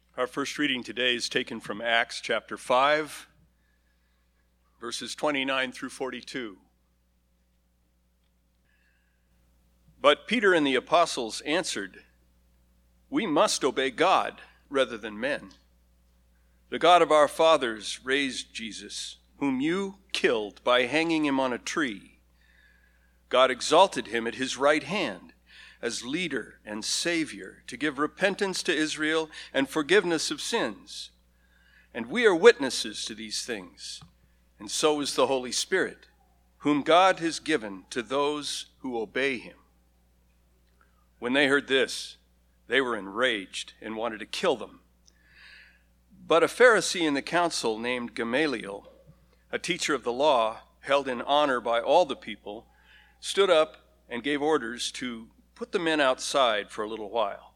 Our first reading today is taken from Acts chapter 5, verses 29 through 42. But Peter and the apostles answered, "We must obey God rather than men. The God of our fathers raised Jesus, whom you killed by hanging him on a tree. God exalted him at his right hand as leader and Savior to give repentance to Israel and forgiveness of sins. And we are witnesses to these things, and so is the Holy Spirit, whom God has given to those who obey him." When they heard this, they were enraged and wanted to kill them. But a Pharisee in the council named Gamaliel, a teacher of the law held in honor by all the people, stood up and gave orders to put the men outside for a little while.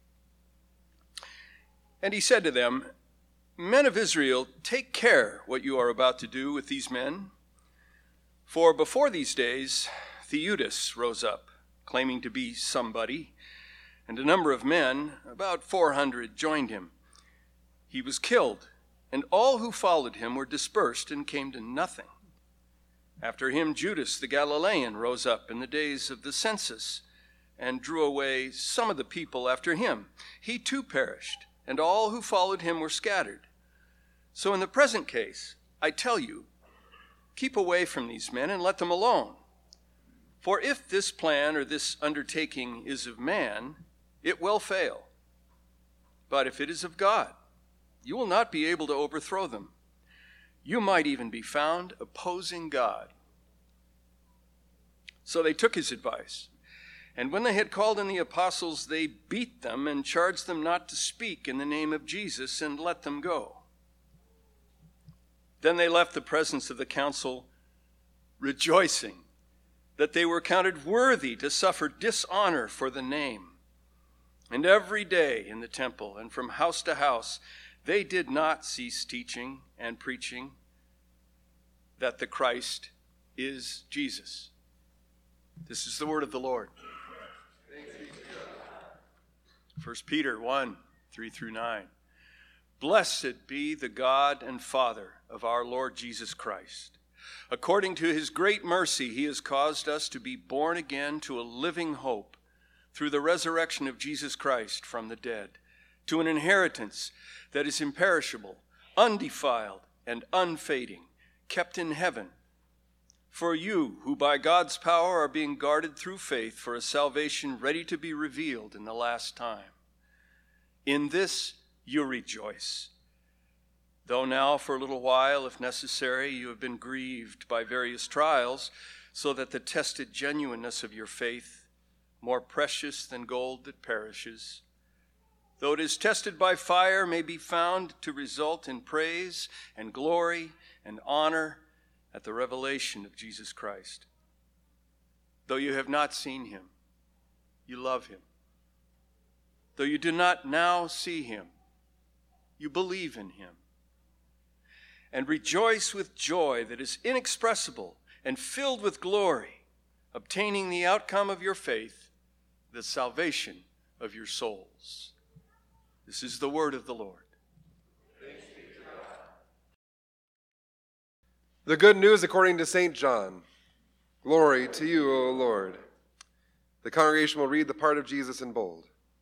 And he said to them, "Men of Israel, take care what you are about to do with these men. For before these days, Theudas rose up, claiming to be somebody, and a number of men, about 400, joined him. He was killed, and all who followed him were dispersed and came to nothing. After him, Judas the Galilean rose up in the days of the census and drew away some of the people after him. He too perished, and all who followed him were scattered. So in the present case, I tell you, keep away from these men and let them alone. For if this plan or this undertaking is of man, it will fail. But if it is of God, you will not be able to overthrow them. You might even be found opposing God." So they took his advice. And when they had called in the apostles, they beat them and charged them not to speak in the name of Jesus and let them go. Then they left the presence of the council, rejoicing that they were counted worthy to suffer dishonor for the name. And every day in the temple and from house to house, they did not cease teaching and preaching that the Christ is Jesus. This is the word of the Lord. 1 Peter 1, 3 through 9. Blessed be the God and Father of our Lord Jesus Christ. According to his great mercy, he has caused us to be born again to a living hope through the resurrection of Jesus Christ from the dead, to an inheritance that is imperishable, undefiled, and unfading, kept in heaven. For you, who by God's power are being guarded through faith for a salvation ready to be revealed in the last time. In this you rejoice, though now for a little while, if necessary, you have been grieved by various trials, so that the tested genuineness of your faith, more precious than gold that perishes, though it is tested by fire, may be found to result in praise and glory and honor at the revelation of Jesus Christ. Though you have not seen him, you love him. Though you do not now see him, you believe in him. And rejoice with joy that is inexpressible and filled with glory, obtaining the outcome of your faith, the salvation of your souls. This is the word of the Lord. The good news according to St. John. Glory to you, O Lord. The congregation will read the part of Jesus in bold.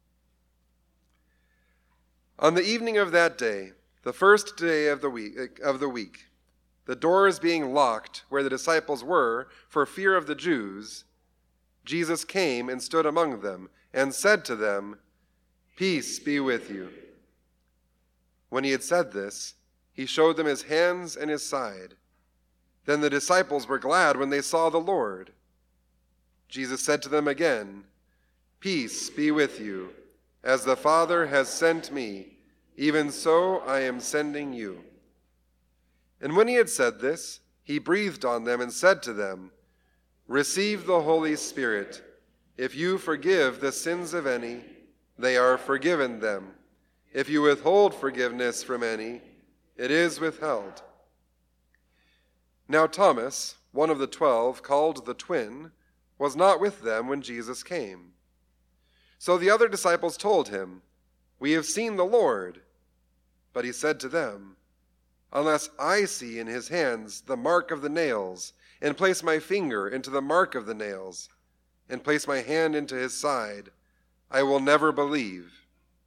On the evening of that day, the first day of the week, the doors being locked where the disciples were for fear of the Jews, Jesus came and stood among them and said to them, "Peace be with you." When he had said this, he showed them his hands and his side. Then the disciples were glad when they saw the Lord. Jesus said to them again, "Peace be with you. As the Father has sent me, even so I am sending you." And when he had said this, he breathed on them and said to them, "Receive the Holy Spirit. If you forgive the sins of any, they are forgiven them. If you withhold forgiveness from any, it is withheld." Now Thomas, one of the 12, called the twin, was not with them when Jesus came. So the other disciples told him, "We have seen the Lord." But he said to them, "Unless I see in his hands the mark of the nails, and place my finger into the mark of the nails, and place my hand into his side, I will never believe."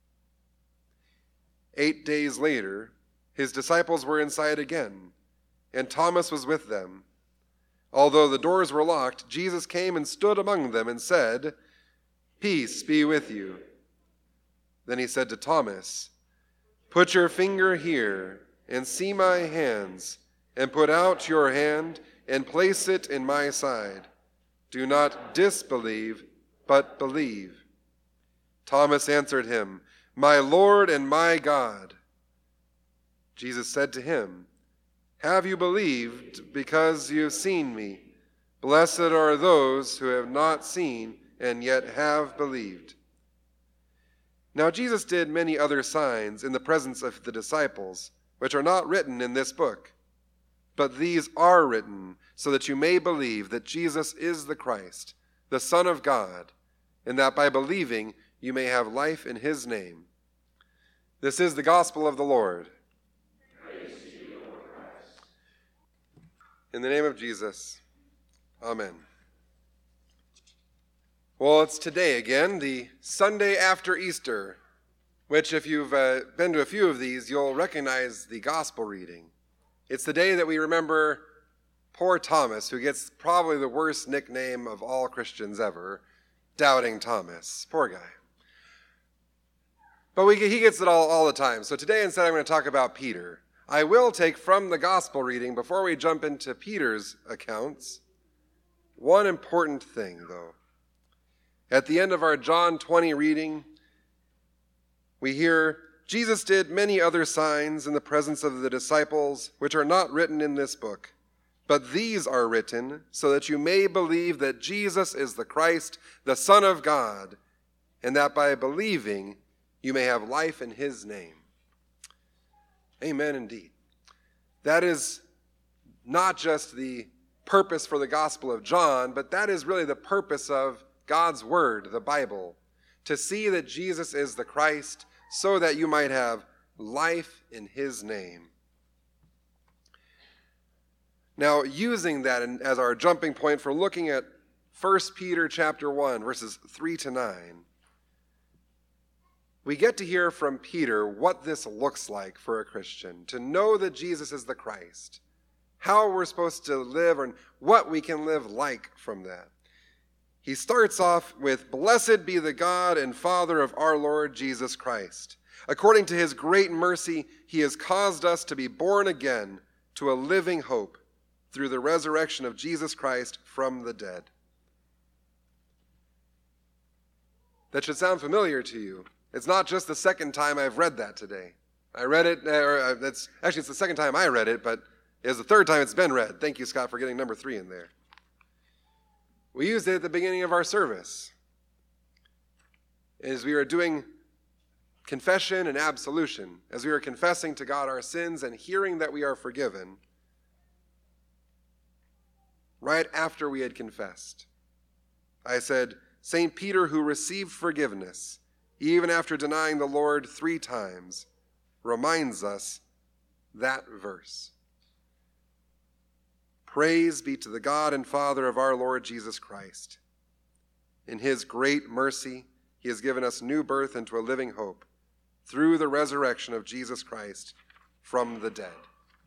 8 days later, his disciples were inside again, and Thomas was with them. Although the doors were locked, Jesus came and stood among them and said, "Peace be with you." Then he said to Thomas, "Put your finger here and see my hands, and put out your hand and place it in my side. Do not disbelieve, but believe." Thomas answered him, "My Lord and my God." Jesus said to him, "Have you believed because you have seen me? Blessed are those who have not seen and yet have believed." Now Jesus did many other signs in the presence of the disciples, which are not written in this book. But these are written so that you may believe that Jesus is the Christ, the Son of God, and that by believing you may have life in his name. This is the gospel of the Lord. Praise to you, Lord Christ. In the name of Jesus, amen. Well, it's today again, the Sunday after Easter, which if you've been to a few of these, you'll recognize the gospel reading. It's the day that we remember poor Thomas, who gets probably the worst nickname of all Christians ever, Doubting Thomas. Poor guy. But he gets it all the time. So today instead I'm going to talk about Peter. I will take from the gospel reading, before we jump into Peter's accounts, one important thing though. At the end of our John 20 reading, we hear, "Jesus did many other signs in the presence of the disciples, which are not written in this book. But these are written so that you may believe that Jesus is the Christ, the Son of God, and that by believing you may have life in his name." Amen indeed. That is not just the purpose for the Gospel of John, but that is really the purpose of God's Word, the Bible, to see that Jesus is the Christ so that you might have life in his name. Now, using that as our jumping point for looking at 1 Peter chapter 1, verses 3 to 9, we get to hear from Peter what this looks like for a Christian, to know that Jesus is the Christ, how we're supposed to live, and what we can live like from that. He starts off with, "Blessed be the God and Father of our Lord Jesus Christ. According to his great mercy, he has caused us to be born again to a living hope through the resurrection of Jesus Christ from the dead." That should sound familiar to you. It's not just the second time I've read that today. I read it, it's the second time I read it, but it's the third time it's been read. Thank you, Scott, for getting number 3 in there. We used it at the beginning of our service as we were doing confession and absolution, as we were confessing to God our sins and hearing that we are forgiven. Right after we had confessed, I said, St. Peter, who received forgiveness, even after denying the Lord 3 times, reminds us that verse. Praise be to the God and Father of our Lord Jesus Christ. In his great mercy, he has given us new birth into a living hope through the resurrection of Jesus Christ from the dead.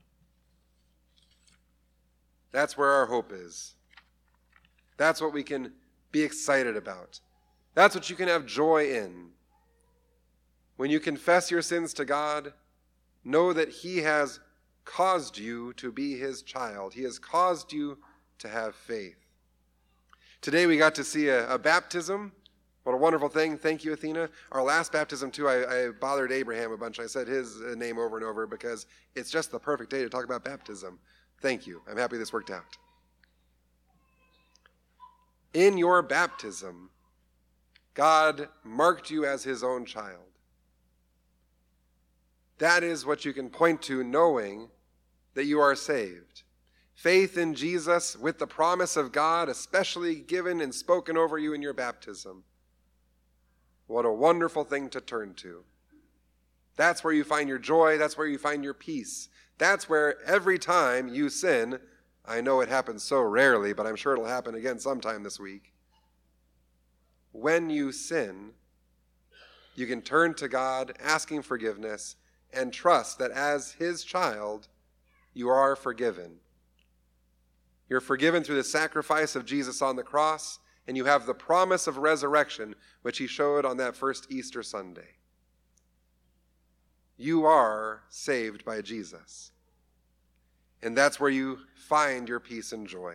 That's where our hope is. That's what we can be excited about. That's what you can have joy in. When you confess your sins to God, know that he has caused you to be his child. He has caused you to have faith. Today we got to see a baptism. What a wonderful thing. Thank you, Athena. Our last baptism, too, I bothered Abraham a bunch. I said his name over and over because it's just the perfect day to talk about baptism. Thank you. I'm happy this worked out. In your baptism, God marked you as his own child. That is what you can point to knowing that you are saved. Faith in Jesus with the promise of God, especially given and spoken over you in your baptism. What a wonderful thing to turn to. That's where you find your joy. That's where you find your peace. That's where every time you sin, I know it happens so rarely, but I'm sure it'll happen again sometime this week. When you sin, you can turn to God asking forgiveness and trust that as his child, you are forgiven. You're forgiven through the sacrifice of Jesus on the cross, and you have the promise of resurrection, which he showed on that first Easter Sunday. You are saved by Jesus. And that's where you find your peace and joy.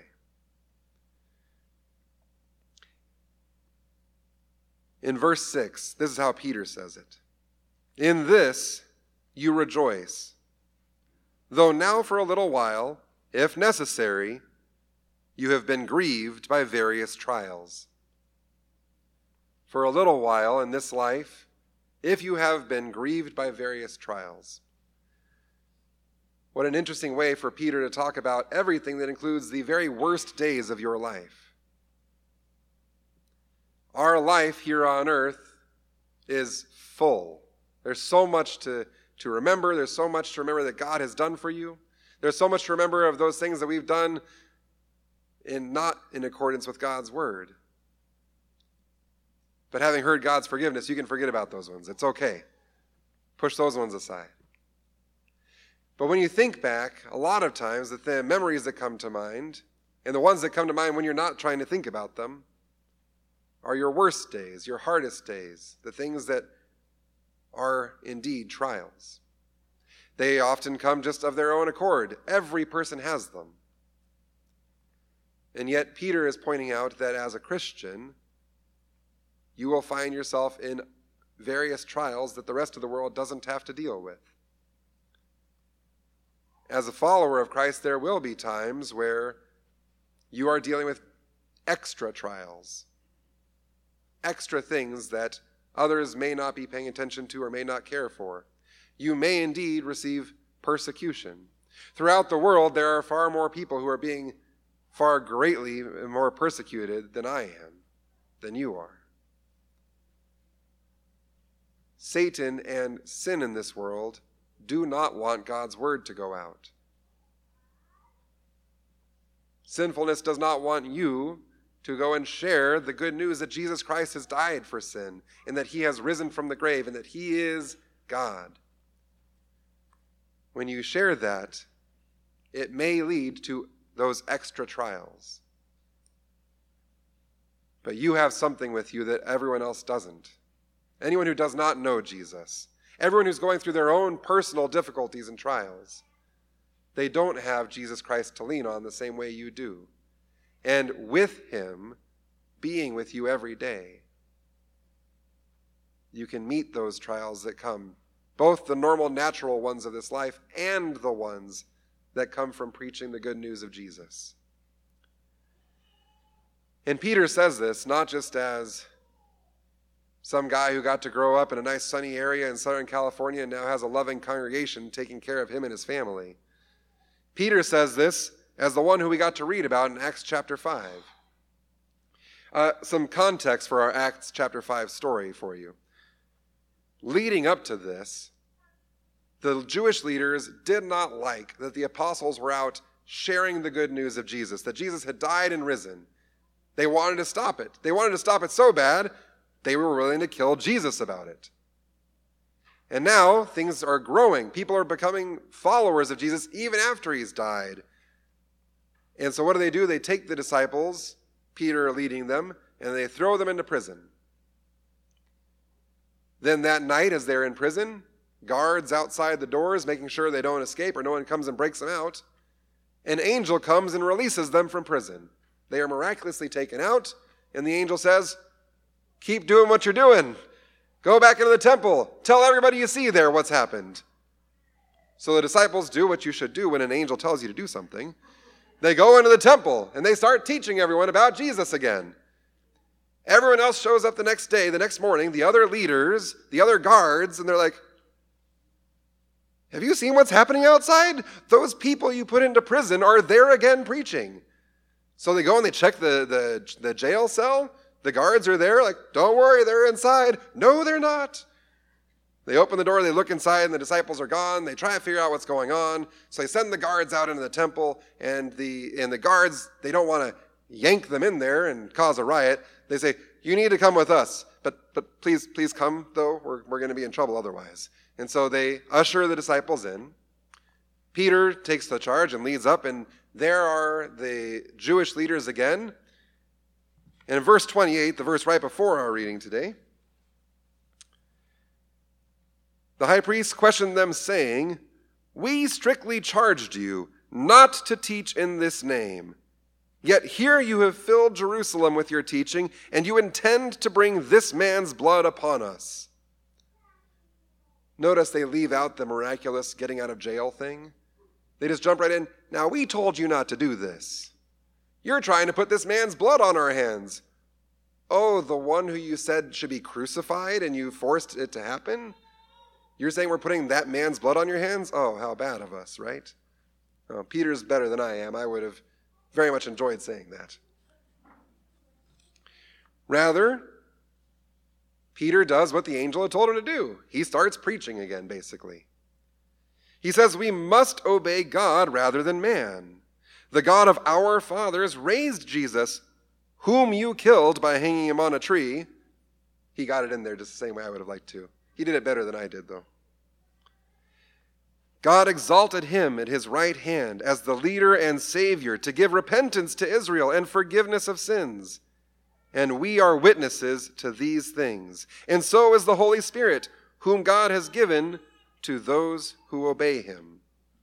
In verse 6, this is how Peter says it. In this you rejoice, though now for a little while, if necessary, you have been grieved by various trials. For a little while in this life, if you have been grieved by various trials. What an interesting way for Peter to talk about everything that includes the very worst days of your life. Our life here on earth is full. There's so much to remember. There's so much to remember that God has done for you. There's so much to remember of those things that we've done not in accordance with God's word. But having heard God's forgiveness, you can forget about those ones. It's okay. Push those ones aside. But when you think back, a lot of times the memories that come to mind, and the ones that come to mind when you're not trying to think about them, are your worst days, your hardest days, the things that are indeed trials. They often come just of their own accord. Every person has them. And yet Peter is pointing out that as a Christian, you will find yourself in various trials that the rest of the world doesn't have to deal with. As a follower of Christ, there will be times where you are dealing with extra trials, extra things that others may not be paying attention to or may not care for. You may indeed receive persecution. Throughout the world, there are far more people who are being far greatly more persecuted than I am, than you are. Satan and sin in this world do not want God's word to go out. Sinfulness does not want you to go and share the good news that Jesus Christ has died for sin and that he has risen from the grave and that he is God. When you share that, it may lead to those extra trials. But you have something with you that everyone else doesn't. Anyone who does not know Jesus, everyone who's going through their own personal difficulties and trials, they don't have Jesus Christ to lean on the same way you do. And with him being with you every day, you can meet those trials that come, both the normal, natural ones of this life and the ones that come from preaching the good news of Jesus. And Peter says this not just as some guy who got to grow up in a nice sunny area in Southern California and now has a loving congregation taking care of him and his family. Peter says this as the one who we got to read about in Acts chapter 5. Some context for our Acts chapter 5 story for you. Leading up to this, the Jewish leaders did not like that the apostles were out sharing the good news of Jesus, that Jesus had died and risen. They wanted to stop it. They wanted to stop it so bad, they were willing to kill Jesus about it. And now things are growing. People are becoming followers of Jesus even after he's died. And so what do? They take the disciples, Peter leading them, and they throw them into prison. Then that night, as they're in prison, guards outside the doors making sure they don't escape or no one comes and breaks them out, an angel comes and releases them from prison. They are miraculously taken out, and the angel says, "Keep doing what you're doing. Go back into the temple. Tell everybody you see there what's happened." So the disciples do what you should do when an angel tells you to do something. They go into the temple, and they start teaching everyone about Jesus again. Everyone else shows up the next day, the next morning, the other leaders, the other guards, and they're like, "Have you seen what's happening outside? Those people you put into prison are there again preaching." So they go and they check the jail cell. The guards are there like, "Don't worry, they're inside." No, they're not. They open the door, they look inside, and the disciples are gone. They try to figure out what's going on. So they send the guards out into the temple, and the guards, they don't want to yank them in there and cause a riot. They say, you need to come with us, but please come, though. We're going to be in trouble otherwise. And so they usher the disciples in. Peter takes the charge and leads up, and there are the Jewish leaders again. And in verse 28, the verse right before our reading today, the high priest questioned them, saying, we strictly charged you not to teach in this name. Yet here you have filled Jerusalem with your teaching, and you intend to bring this man's blood upon us. Notice they leave out the miraculous getting out of jail thing. They just jump right in. Now, we told you not to do this. You're trying to put this man's blood on our hands. Oh, the one who you said should be crucified and you forced it to happen? You're saying we're putting that man's blood on your hands? Oh, how bad of us, right? Oh, Peter's better than I am. I would have very much enjoyed saying that. Rather, Peter does what the angel had told him to do. He starts preaching again, basically. He says we must obey God rather than man. The God of our fathers raised Jesus, whom you killed by hanging him on a tree. He got it in there just the same way I would have liked to. He did it better than I did, though. God exalted him at his right hand as the leader and Savior to give repentance to Israel and forgiveness of sins. And we are witnesses to these things. And so is the Holy Spirit, whom God has given to those who obey him.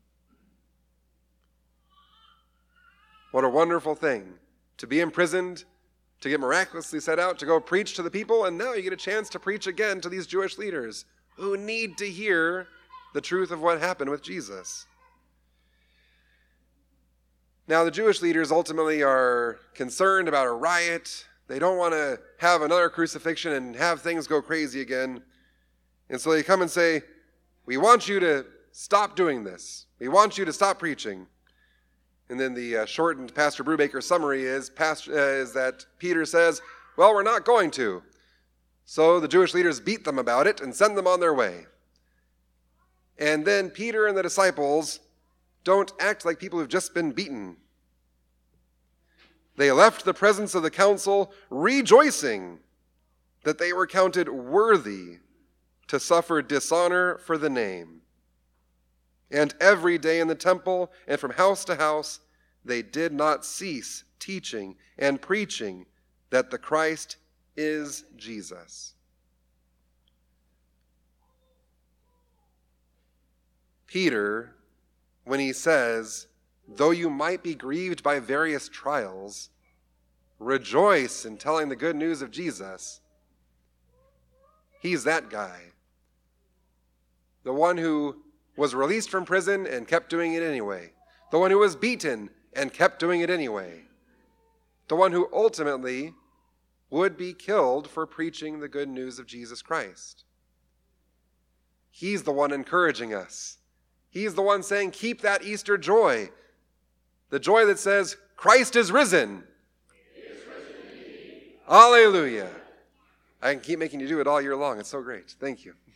What a wonderful thing to be imprisoned, to get miraculously set out, to go preach to the people, and now you get a chance to preach again to these Jewish leaders who need to hear the truth of what happened with Jesus. Now, the Jewish leaders ultimately are concerned about a riot. They don't want to have another crucifixion and have things go crazy again. And so they come and say, we want you to stop doing this. We want you to stop preaching. And then the shortened Pastor Brubaker summary is that Peter says, well, we're not going to. So the Jewish leaders beat them about it and send them on their way. And then Peter and the disciples don't act like people who've just been beaten. They left the presence of the council rejoicing that they were counted worthy to suffer dishonor for the name. And every day in the temple and from house to house, they did not cease teaching and preaching that the Christ is Jesus. Peter, when he says, though you might be grieved by various trials, rejoice in telling the good news of Jesus, he's that guy. The one who was released from prison and kept doing it anyway. The one who was beaten and kept doing it anyway. The one who ultimately would be killed for preaching the good news of Jesus Christ. He's the one encouraging us. He's the one saying, keep that Easter joy. The joy that says, Christ is risen. He is risen indeed. Hallelujah. I can keep making you do it all year long. It's so great. Thank you.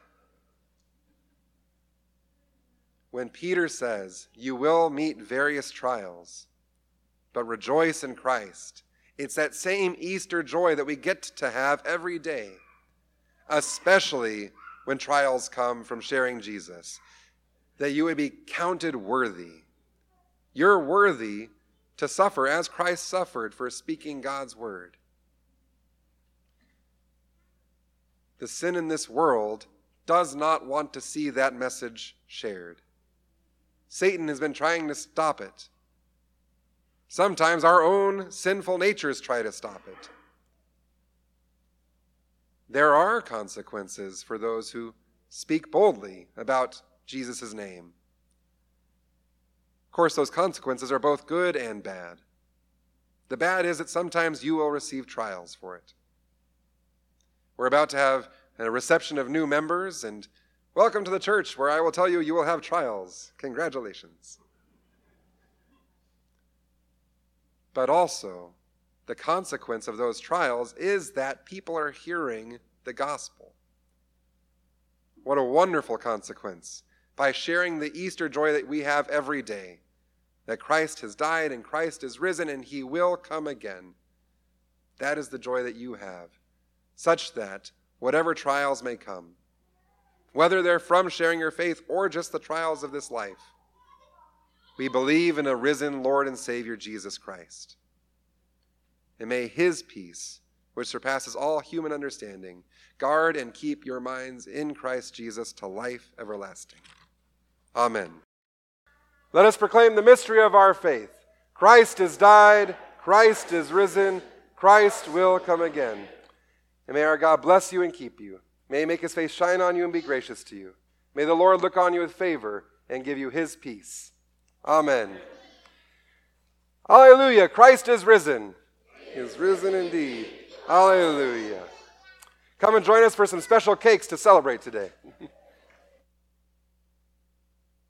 When Peter says, you will meet various trials, but rejoice in Christ, it's that same Easter joy that we get to have every day, especially when trials come from sharing Jesus, that you would be counted worthy. You're worthy to suffer as Christ suffered for speaking God's word. The sin in this world does not want to see that message shared. Satan has been trying to stop it. Sometimes our own sinful natures try to stop it. There are consequences for those who speak boldly about Jesus' name. Of course, those consequences are both good and bad. The bad is that sometimes you will receive trials for it. We're about to have a reception of new members, and welcome to the church where I will tell you, you will have trials. Congratulations. But also, the consequence of those trials is that people are hearing the gospel. What a wonderful consequence. By sharing the Easter joy that we have every day, that Christ has died and Christ is risen and he will come again. That is the joy that you have, such that whatever trials may come, whether they're from sharing your faith or just the trials of this life, we believe in a risen Lord and Savior, Jesus Christ. And may his peace, which surpasses all human understanding, guard and keep your minds in Christ Jesus to life everlasting. Amen. Let us proclaim the mystery of our faith. Christ has died, Christ is risen, Christ will come again. And may our God bless you and keep you. May he make his face shine on you and be gracious to you. May the Lord look on you with favor and give you his peace. Amen. Hallelujah. Christ is risen. He is risen indeed. Hallelujah. Come and join us for some special cakes to celebrate today.